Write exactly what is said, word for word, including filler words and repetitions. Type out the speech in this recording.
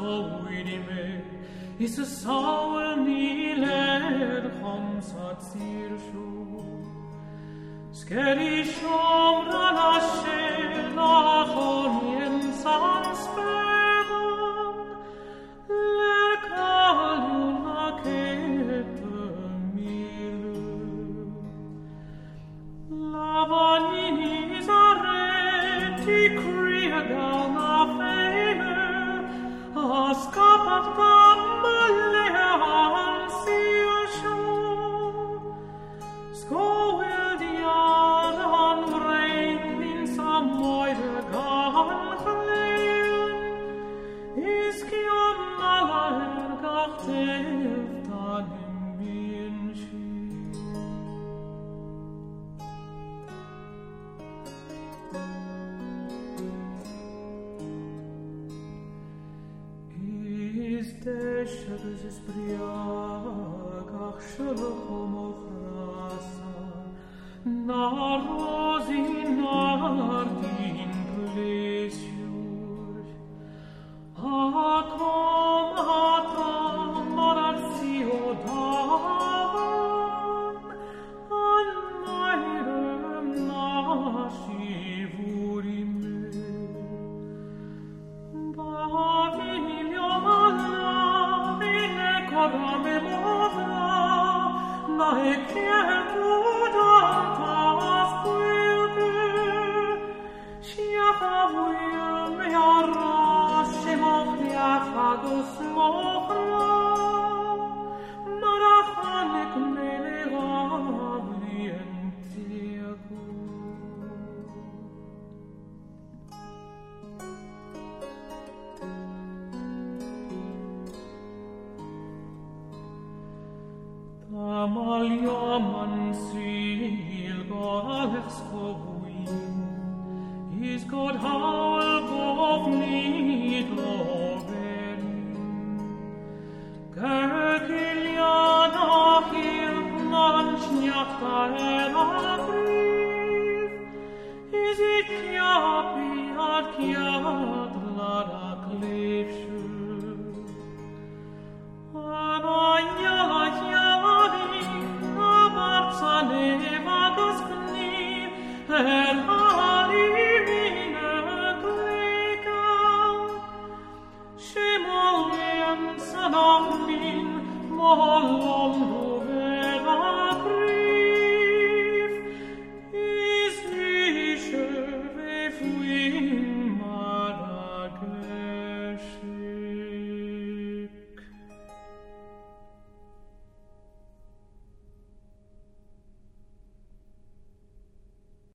vidime, is a soul niler homsat sirshu. Skeri shomra nashe nachonien sansperon, lerkalium hakete milu. Lavanini zareti kriagal afeme, askapat gammalle ansiasho. Skål diar han vrein min samoide ganchleun, iskion alla ergacht eftan im bienshi. Is deshes is priagach shalom ochrasa, na rosi nardin plesiur. Atom atom maratio davan, an mairem nashivurime. Bavilio alla, vine corame movla, na e quietuda tas quilde, shiachavuil me arrashe mochliach agus mochla, marachanek melegav lientiaku. Amal yaman sil galechs kovuin, is God haul gov nid loverin. Gerkilian achir man shnyachta el abriv, is it kiapi ad kiat lara klevshu. Anayala yalani, abartsane vagas kni, er halimine kleka. Shemolem sanachmin, molom